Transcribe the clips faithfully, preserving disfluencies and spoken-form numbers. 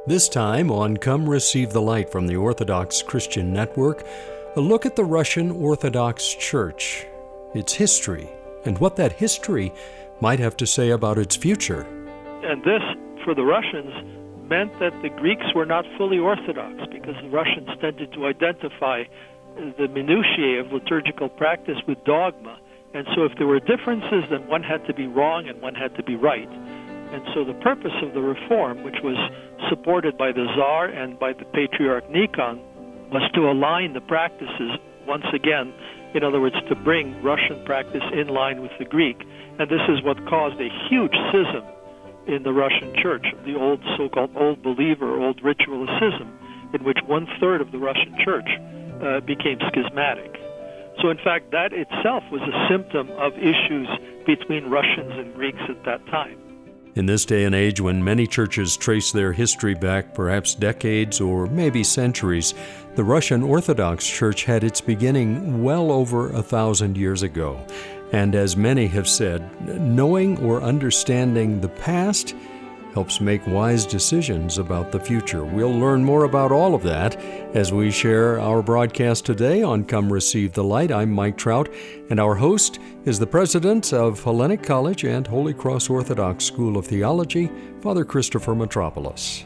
This time on Come Receive the Light from the Orthodox Christian Network, a look at the Russian Orthodox Church, its history, and what that history might have to say about its future. And this, for the Russians, meant that the Greeks were not fully Orthodox, because the Russians tended to identify the minutiae of liturgical practice with dogma. And so if there were differences, then one had to be wrong and one had to be right. And so the purpose of the reform, which was supported by the Tsar and by the Patriarch Nikon, was to align the practices once again, in other words, to bring Russian practice in line with the Greek. And this is what caused a huge schism in the Russian church, the old so-called old believer, old ritualicism, in which one-third of the Russian church uh, became schismatic. So in fact, that itself was a symptom of issues between Russians and Greeks at that time. In this day and age, when many churches trace their history back perhaps decades or maybe centuries, the Russian Orthodox Church had its beginning well over a thousand years ago. And as many have said, knowing or understanding the past helps make wise decisions about the future. We'll learn more about all of that as we share our broadcast today on Come Receive the Light. I'm Mike Trout, and our host is the president of Hellenic College and Holy Cross Orthodox School of Theology, Father Christopher Mitropoulos.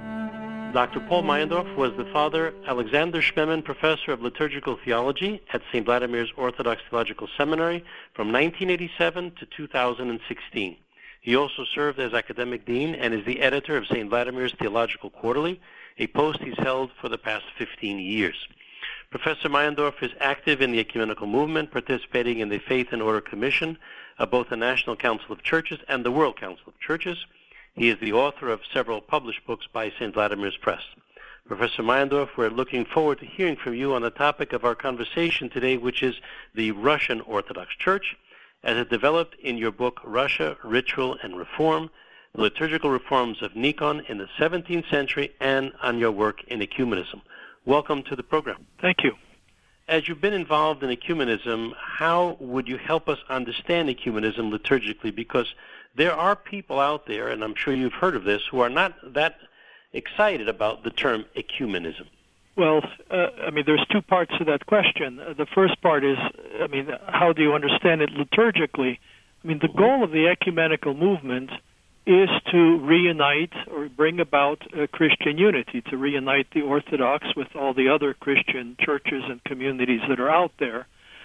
Doctor Paul Meyendorff was the Father Alexander Schmemann Professor of Liturgical Theology at Saint Vladimir's Orthodox Theological Seminary from nineteen eighty-seven to two thousand sixteen. He also served as academic dean and is the editor of Saint Vladimir's Theological Quarterly, a post he's held for the past fifteen years. Professor Meyendorff is active in the ecumenical movement, participating in the Faith and Order Commission of both the National Council of Churches and the World Council of Churches. He is the author of several published books by Saint Vladimir's Press. Professor Meyendorff, we're looking forward to hearing from you on the topic of our conversation today, which is the Russian Orthodox Church, as it developed in your book, Russia, Ritual and Reform, the Liturgical Reforms of Nikon in the seventeenth century, and on your work in ecumenism. Welcome to the program. Thank you. As you've been involved in ecumenism, how would you help us understand ecumenism liturgically? Because there are people out there, and I'm sure you've heard of this, who are not that excited about the term ecumenism. Well, uh, I mean, there's two parts to that question. Uh, the first part is, I mean, how do you understand it liturgically? I mean, the goal of the ecumenical movement is to reunite or bring about uh, Christian unity, to reunite the Orthodox with all the other Christian churches and communities that are out there.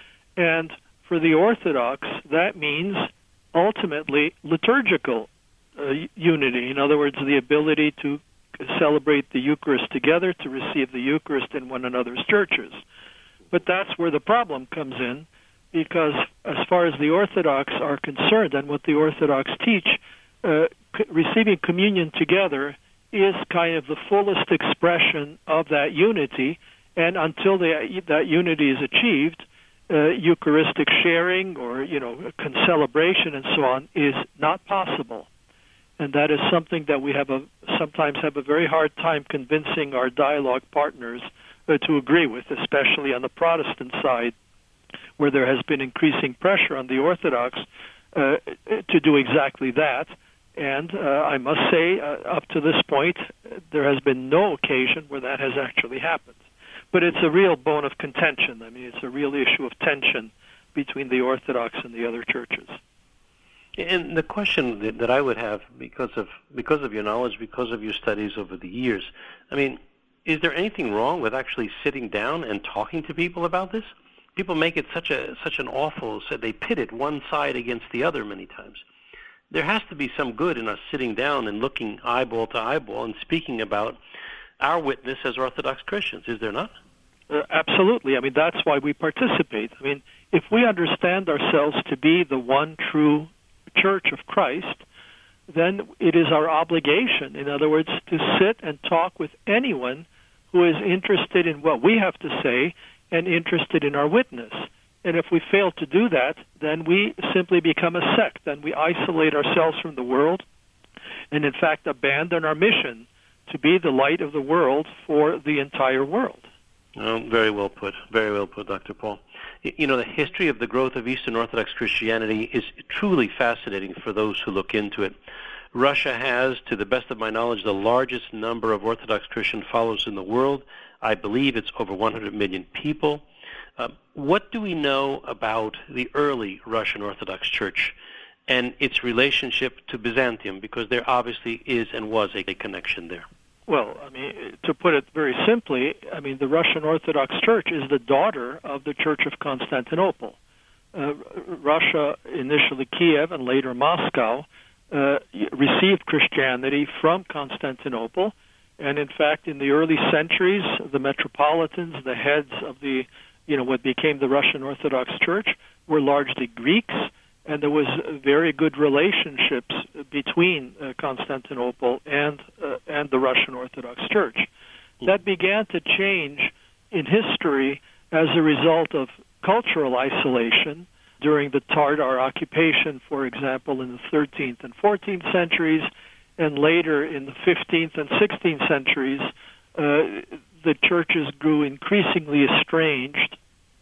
And for the Orthodox, that means ultimately liturgical uh, unity. In other words, the ability to celebrate the Eucharist together, to receive the Eucharist in one another's churches. But that's where the problem comes in, because as far as the Orthodox are concerned and what the Orthodox teach, uh, c- receiving communion together is kind of the fullest expression of that unity, and until the, that unity is achieved, uh, Eucharistic sharing or, you know, celebration and so on is not possible. And that is something that we have a, sometimes have a very hard time convincing our dialogue partners uh, to agree with, especially on the Protestant side, where there has been increasing pressure on the Orthodox uh, to do exactly that. And uh, I must say, uh, up to this point, there has been no occasion where that has actually happened. But it's a real bone of contention. I mean, it's a real issue of tension between the Orthodox and the other churches. And the question that, that I would have, because of because of your knowledge, because of your studies over the years, I mean, is there anything wrong with actually sitting down and talking to people about this? People make it such a such an awful, so they pit it one side against the other many times. There has to be some good in us sitting down and looking eyeball to eyeball and speaking about our witness as Orthodox Christians, is there not? Uh, absolutely. I mean, that's why we participate. I mean, if we understand ourselves to be the one true Church of Christ, then it is our obligation, in other words, to sit and talk with anyone who is interested in what we have to say and interested in our witness. And if we fail to do that, then we simply become a sect, and we isolate ourselves from the world and, in fact, abandon our mission to be the light of the world for the entire world. Oh, very well put. Very well put, Doctor Paul. You know, the history of the growth of Eastern Orthodox Christianity is truly fascinating for those who look into it. Russia has, to the best of my knowledge, the largest number of Orthodox Christian followers in the world. I believe it's over one hundred million people. Uh, what do we know about the early Russian Orthodox Church and its relationship to Byzantium? Because there obviously is and was a connection there. Well, I mean, to put it very simply, I mean, the Russian Orthodox Church is the daughter of the Church of Constantinople. Uh, Russia, initially Kiev and later Moscow, uh, received Christianity from Constantinople. And in fact, in the early centuries, the metropolitans, the heads of the, you know, what became the Russian Orthodox Church were largely Greeks, and there was very good relationships between uh, Constantinople and uh, and the Russian Orthodox Church. That began to change in history as a result of cultural isolation during the Tartar occupation, for example, in the thirteenth and fourteenth centuries, and later in the fifteenth and sixteenth centuries, uh, the churches grew increasingly estranged,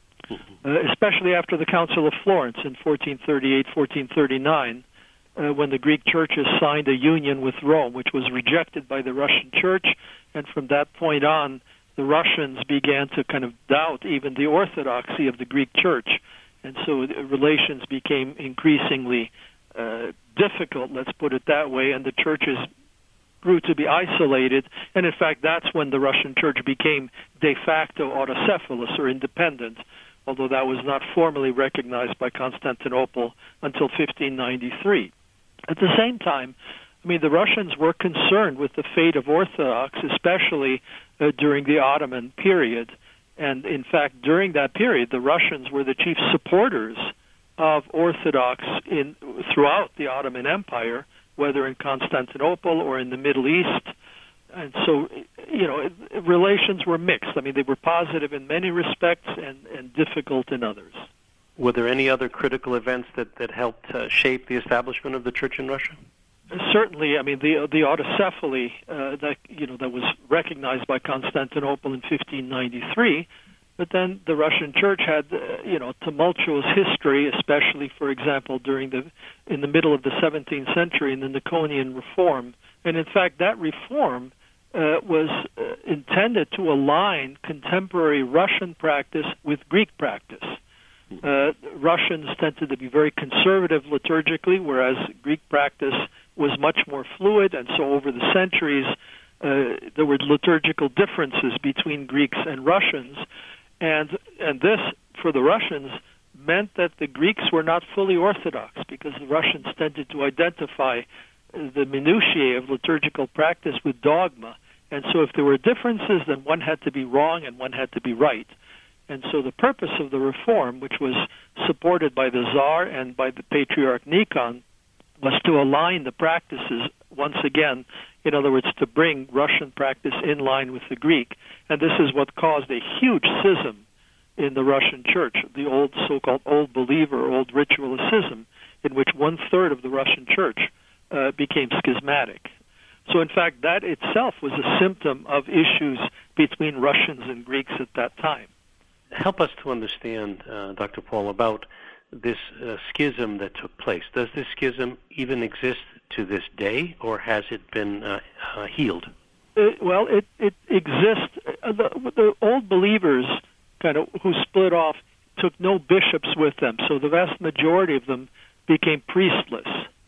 uh, especially after the Council of Florence in fourteen thirty-eight, fourteen thirty-nine, uh, when the Greek churches signed a union with Rome, which was rejected by the Russian church, and from that point on, the Russians began to kind of doubt even the orthodoxy of the Greek church, and so relations became increasingly uh, difficult, let's put it that way, and the churches grew to be isolated, and in fact that's when the Russian church became de facto autocephalous or independent, although that was not formally recognized by Constantinople until fifteen ninety-three. At the same time, I mean, the Russians were concerned with the fate of Orthodox, especially uh, during the Ottoman period, and in fact during that period the Russians were the chief supporters of Orthodox in throughout the Ottoman Empire, whether in Constantinople or in the Middle East. And so, you know, relations were mixed. I mean, they were positive in many respects and, and difficult in others. Were there any other critical events that, that helped uh, shape the establishment of the church in Russia? Certainly, I mean, the the autocephaly uh, that, you know, that was recognized by Constantinople in fifteen ninety-three. But then the Russian Church had, uh, you know, tumultuous history, especially, for example, during the in the middle of the seventeenth century in the Niconian Reform. And in fact, that reform uh, was uh, intended to align contemporary Russian practice with Greek practice. Uh, Russians tended to be very conservative liturgically, whereas Greek practice was much more fluid, and so over the centuries, uh, there were liturgical differences between Greeks and Russians. And and this, for the Russians, meant that the Greeks were not fully Orthodox, because the Russians tended to identify the minutiae of liturgical practice with dogma. And so if there were differences, then one had to be wrong and one had to be right. And so the purpose of the reform, which was supported by the Tsar and by the Patriarch Nikon, was to align the practices once again, in other words, to bring Russian practice in line with the Greek. And this is what caused a huge schism in the Russian church, the old so-called old believer, old ritualicism, in which one-third of the Russian church uh, became schismatic. So in fact, that itself was a symptom of issues between Russians and Greeks at that time. Help us to understand, uh, Doctor Paul, about this uh, schism that took place. Does this schism even exist to this day, or has it been uh, uh, healed? Uh, well, it, it exists. Uh, the, the old believers, kind of who split off, took no bishops with them, so the vast majority of them became priestless,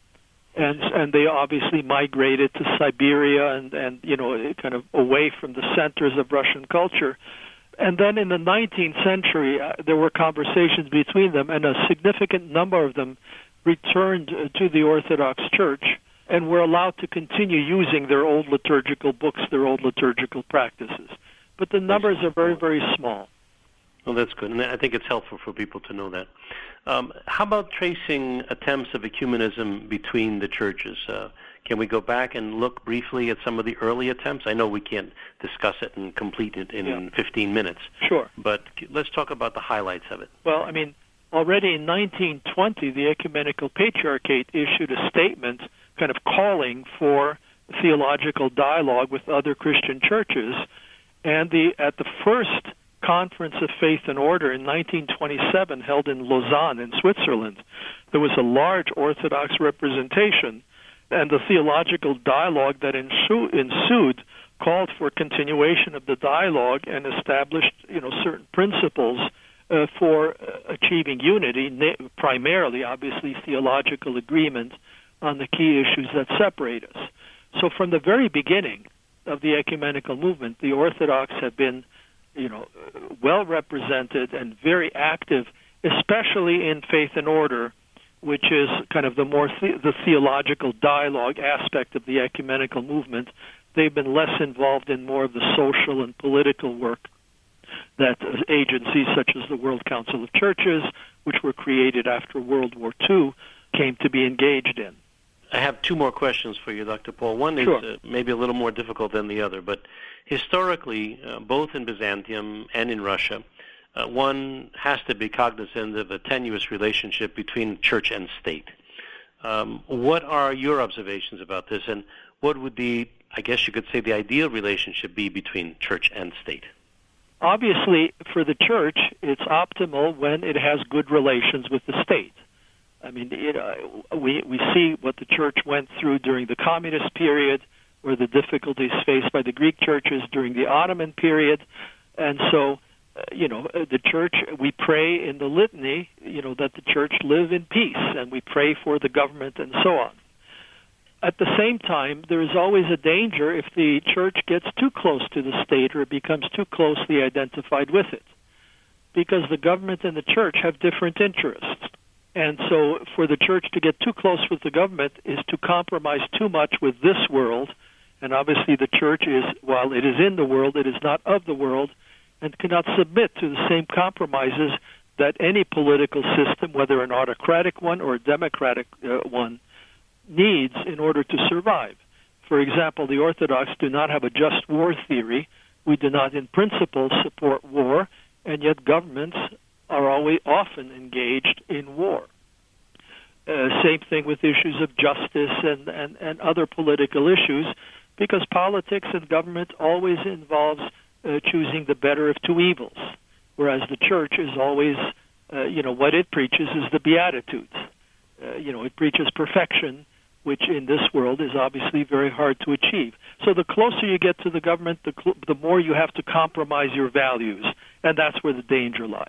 and and they obviously migrated to Siberia and and you know kind of away from the centers of Russian culture. And then in the nineteenth century, uh, there were conversations between them, and a significant number of them returned uh, to the Orthodox Church and were allowed to continue using their old liturgical books, their old liturgical practices. But the numbers are very, very small. Well, that's good, and I think it's helpful for people to know that. Um, how about tracing attempts of ecumenism between the churches? Uh, Can we go back and look briefly at some of the early attempts? I know we can't discuss it and complete it in yeah. fifteen minutes. Sure. But let's talk about the highlights of it. Well, I mean, already in nineteen twenty, the Ecumenical Patriarchate issued a statement kind of calling for theological dialogue with other Christian churches. And the at the first Conference of Faith and Order in nineteen twenty-seven, held in Lausanne in Switzerland, there was a large Orthodox representation. And the theological dialogue that ensu- ensued called for continuation of the dialogue and established, you know, certain principles uh, for uh, achieving unity, na- primarily, obviously, theological agreement on the key issues that separate us. So from the very beginning of the ecumenical movement, the Orthodox have been, you know, well represented and very active, especially in Faith and Order, which is kind of the more the-, the theological dialogue aspect of the ecumenical movement. They've been less involved in more of the social and political work that agencies such as the World Council of Churches, which were created after World War Two, came to be engaged in. I have two more questions for you, Doctor Paul. One is Sure. uh, maybe a little more difficult than the other, but historically, uh, both in Byzantium and in Russia, uh, one has to be cognizant of a tenuous relationship between church and state. Um, what are your observations about this, and what would the, I guess you could say, the ideal relationship be between church and state? Obviously, for the church, it's optimal when it has good relations with the state. I mean, you know, we we see what the church went through during the communist period, or the difficulties faced by the Greek churches during the Ottoman period, and so, uh, you know, the church, we pray in the litany, you know, that the church live in peace, and we pray for the government and so on. At the same time, there is always a danger if the church gets too close to the state or becomes too closely identified with it, because the government and the church have different interests. And so for the church to get too close with the government is to compromise too much with this world. And obviously the church is, while it is in the world, it is not of the world, and cannot submit to the same compromises that any political system, whether an autocratic one or a democratic uh, one, needs in order to survive. For example, the Orthodox do not have a just war theory. We do not in principle support war, and yet governments are always often engaged in war. Uh, same thing with issues of justice and, and, and other political issues, because politics and government always involves uh, choosing the better of two evils, whereas the church is always, uh, you know, what it preaches is the Beatitudes. Uh, you know, it preaches perfection, which in this world is obviously very hard to achieve. So the closer you get to the government, the, cl- the more you have to compromise your values, and that's where the danger lies.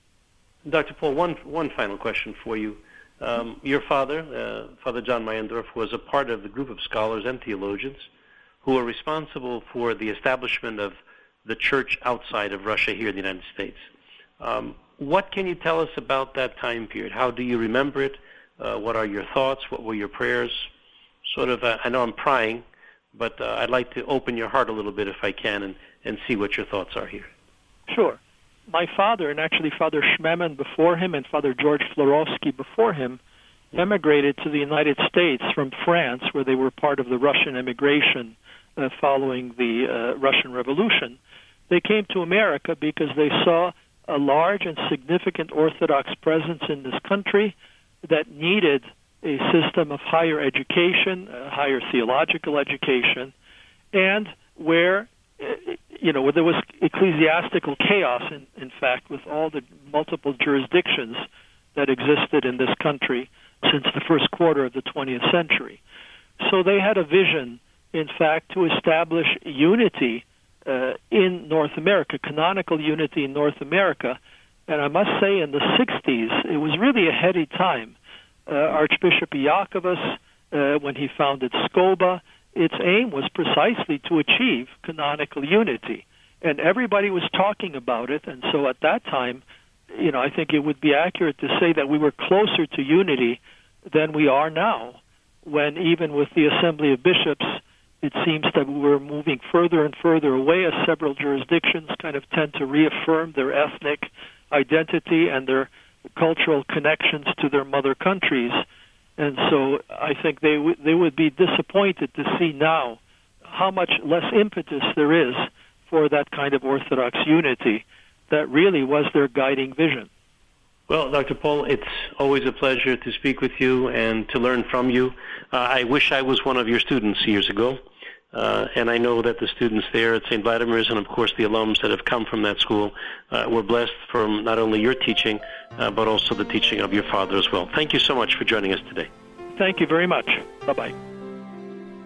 Doctor Paul, one one final question for you. Um, your father, uh, Father John Meyendorff, was a part of the group of scholars and theologians who were responsible for the establishment of the church outside of Russia here in the United States. Um, what can you tell us about that time period? How do you remember it? Uh, what are your thoughts? What were your prayers? Sort of, uh, I know I'm prying, but uh, I'd like to open your heart a little bit if I can and, and see what your thoughts are here. Sure. My father, and actually Father Schmemann before him and Father George Florovsky before him, emigrated to the United States from France, where they were part of the Russian emigration uh, following the uh, Russian Revolution. They came to America because they saw a large and significant Orthodox presence in this country that needed a system of higher education, uh, higher theological education, and where you know, there was ecclesiastical chaos, in, in fact, with all the multiple jurisdictions that existed in this country since the first quarter of the twentieth century. So they had a vision, in fact, to establish unity uh, in North America, canonical unity in North America. And I must say, in the sixties, it was really a heady time. Uh, Archbishop Iakovos, uh, when he founded SCOBA, its aim was precisely to achieve canonical unity, and everybody was talking about it. And so at that time, you know, I think it would be accurate to say that we were closer to unity than we are now, when even with the Assembly of Bishops, it seems that we were moving further and further away, as several jurisdictions kind of tend to reaffirm their ethnic identity and their cultural connections to their mother countries. And so I think they w- they would be disappointed to see now how much less impetus there is for that kind of Orthodox unity that really was their guiding vision. Well, Doctor Paul, it's always a pleasure to speak with you and to learn from you. Uh, I wish I was one of your students years ago, uh, and I know that the students there at Saint Vladimir's and, of course, the alums that have come from that school uh, were blessed from not only your teaching, uh, but also the teaching of your father as well. Thank you so much for joining us today. Thank you very much. Bye-bye.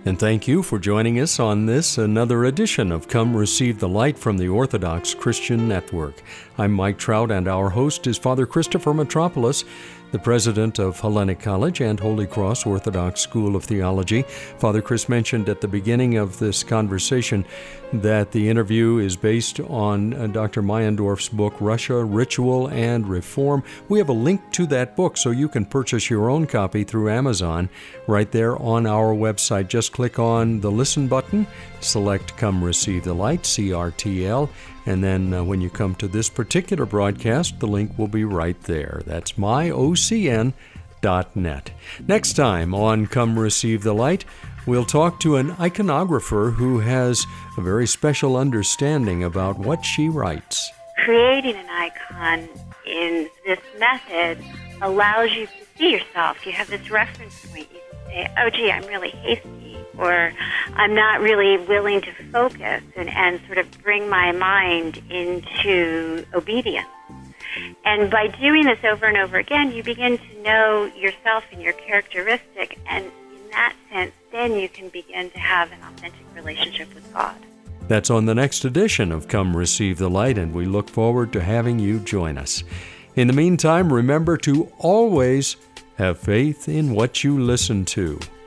And thank you for joining us on this, another edition of Come Receive the Light from the Orthodox Christian Network. I'm Mike Trout, and our host is Father Christopher Metropolis, the president of Hellenic College and Holy Cross Orthodox School of Theology. Father Chris mentioned at the beginning of this conversation that the interview is based on uh, Doctor Meyendorff's book, Russia, Ritual and Reform. We have a link to that book so you can purchase your own copy through Amazon right there on our website. Just click on the Listen button, select Come Receive the Light, C R T L, and then uh, when you come to this particular broadcast, the link will be right there. That's my O C N dot net. Next time on Come Receive the Light, we'll talk to an iconographer who has a very special understanding about what she writes. Creating an icon in this method allows you to see yourself. You have this reference point. You can say, oh, gee, I'm really hasty, or I'm not really willing to focus and, and sort of bring my mind into obedience. And by doing this over and over again, you begin to know yourself and your characteristic, and in that sense, then you can begin to have an authentic relationship with God. That's on the next edition of Come Receive the Light, and we look forward to having you join us. In the meantime, remember to always have faith in what you listen to.